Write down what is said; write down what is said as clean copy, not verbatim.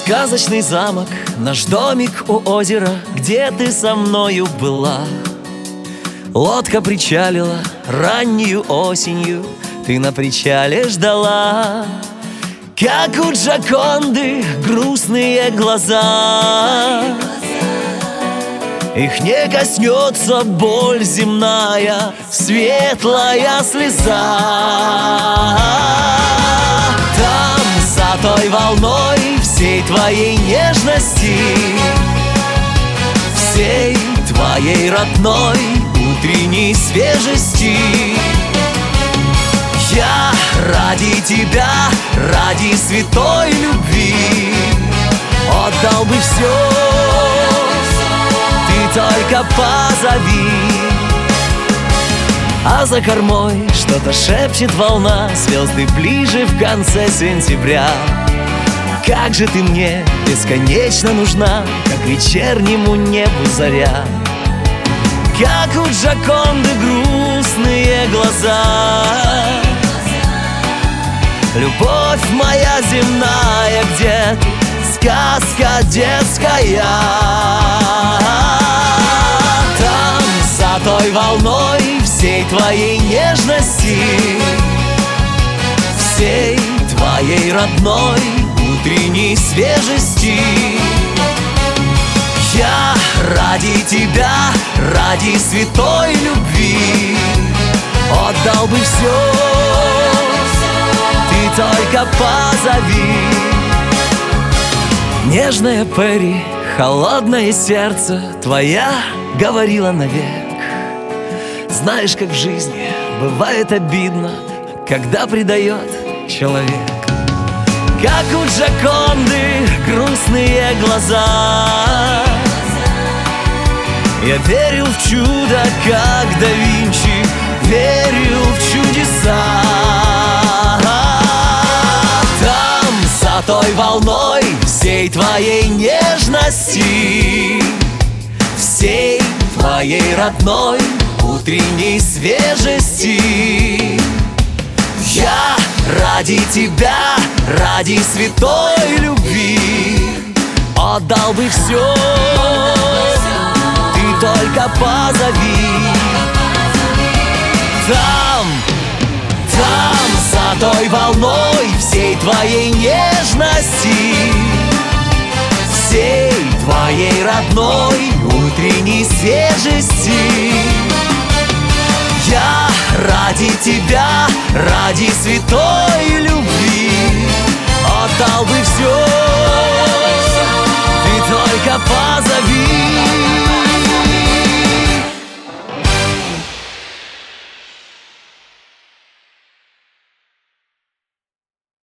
Сказочный замок, наш домик у озера, где ты со мною была. Лодка причалила раннюю осенью, ты на причале ждала. Как у Джоконды грустные глаза, их не коснется боль земная, светлая слеза. Там, за той волной всей твоей нежности, всей твоей родной утренней свежести, я ради тебя, ради святой любви отдал бы все, ты только позови. А за кормой что-то шепчет волна, звезды ближе в конце сентября. Как же ты мне бесконечно нужна, как вечернему небу заря. Как у Джоконды грустные глаза, любовь моя земная, где ты, сказка детская. Там, за той волной всей твоей нежности, всей твоей родной утренней свежести, я ради тебя, ради святой любви отдал бы все, ты только позови. Нежная Перри, холодное сердце, твоя говорила навек. Знаешь, как в жизни бывает обидно, когда предает человек. Как у Джоконды грустные глаза, я верил в чудо, как да Винчи верил в чудеса. Там, за той волной всей твоей нежности, всей твоей родной утренней свежести, я ради тебя, ради святой любви отдал бы все, ты только позови. Там, за той волной всей твоей нежности, всей твоей родной утренней свежести, я ради тебя, ради святой любви отдал бы все, ты только позови.